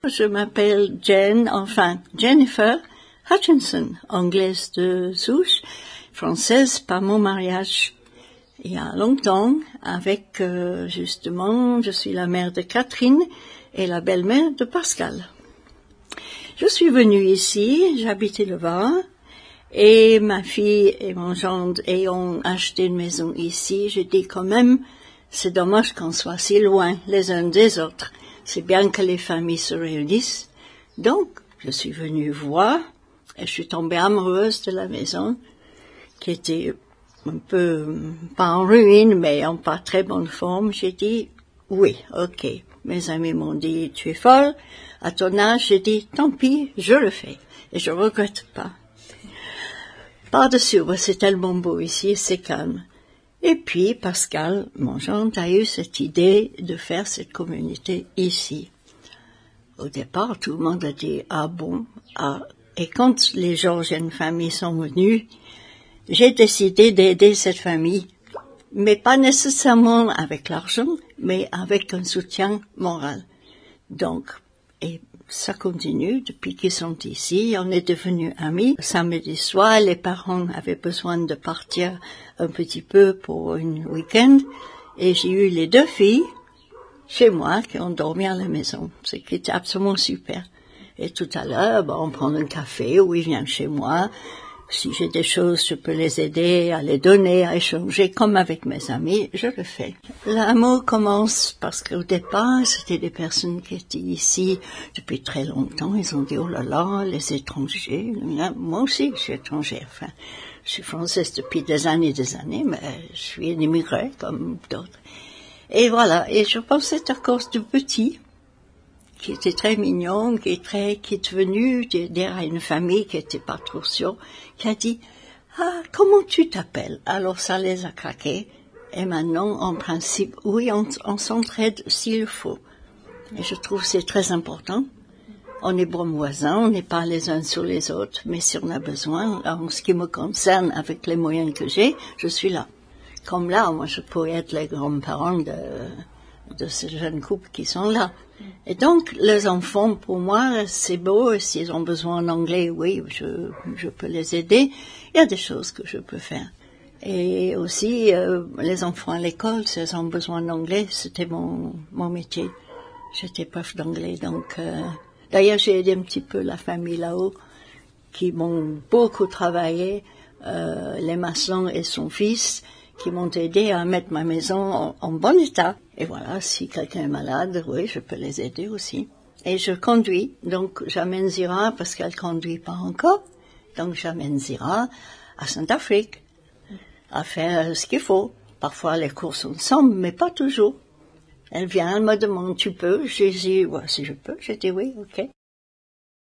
je m'appelle Jennifer Hutchinson, anglaise de souche, française par mon mariage. Il y a longtemps, avec justement, je suis la mère de Catherine et la belle-mère de Pascal. Je suis venue ici, j'habitais le Var, et ma fille et mon gendre ayant acheté une maison ici, je dis quand même, c'est dommage qu'on soit si loin les uns des autres. C'est bien que les familles se réunissent. Donc, je suis venue voir, et je suis tombée amoureuse de la maison, qui était un peu, pas en ruine, mais en pas très bonne forme. J'ai dit, oui, ok. Mes amis m'ont dit, tu es folle. À ton âge, j'ai dit, tant pis, je le fais. Et je regrette pas. Par-dessus, c'est tellement beau ici, c'est calme. Et puis, Pascal, mon gendre, a eu cette idée de faire cette communauté ici. Au départ, tout le monde a dit, ah bon, ah. Et quand les Georgiennes familles sont venues, j'ai décidé d'aider cette famille, mais pas nécessairement avec l'argent, mais avec un soutien moral. Donc, et ça continue depuis qu'ils sont ici. On est devenus amis. Samedi soir, les parents avaient besoin de partir un petit peu pour un week-end, et j'ai eu les deux filles chez moi qui ont dormi à la maison, ce qui était absolument super. Et tout à l'heure, on prend un café ou ils viennent chez moi. Si j'ai des choses, je peux les aider à les donner, à échanger, comme avec mes amis, je le fais. L'amour commence parce qu'au départ, c'était des personnes qui étaient ici depuis très longtemps. Ils ont dit, oh là là, les étrangers. Moi aussi, je suis étrangère. Enfin, je suis française depuis des années, mais je suis une immigrée comme d'autres. Et voilà. Et je pense que c'est à cause du petit, qui était très mignon, qui est venu dire à une famille qui était pas trop sûre, qui a dit, ah, comment tu t'appelles? Alors ça les a craqués. Et maintenant, en principe, oui, on s'entraide s'il faut. Et je trouve que c'est très important. On est bons voisins, on n'est pas les uns sur les autres, mais si on a besoin, en ce qui me concerne, avec les moyens que j'ai, je suis là. Comme là, moi, je pourrais être les grands-parents de ces jeunes couples qui sont là. Et donc, les enfants, pour moi, c'est beau. S'ils ont besoin d'anglais, oui, je peux les aider. Il y a des choses que je peux faire. Et aussi, les enfants à l'école, s'ils ont besoin d'anglais, c'était mon métier. J'étais prof d'anglais, donc... D'ailleurs, j'ai aidé un petit peu la famille là-haut, qui m'ont beaucoup travaillé, les maçons et son fils, qui m'ont aidé à mettre ma maison en bon état. Et voilà, si quelqu'un est malade, oui, je peux les aider aussi. Et je conduis, donc j'amène Zira, parce qu'elle conduit pas encore, donc j'amène Zira à Saint-Afrique, à faire ce qu'il faut. Parfois les courses ensemble, mais pas toujours. Elle vient, elle me demande, tu peux? J'ai dit, ouais, si je peux. J'ai dit oui, ok.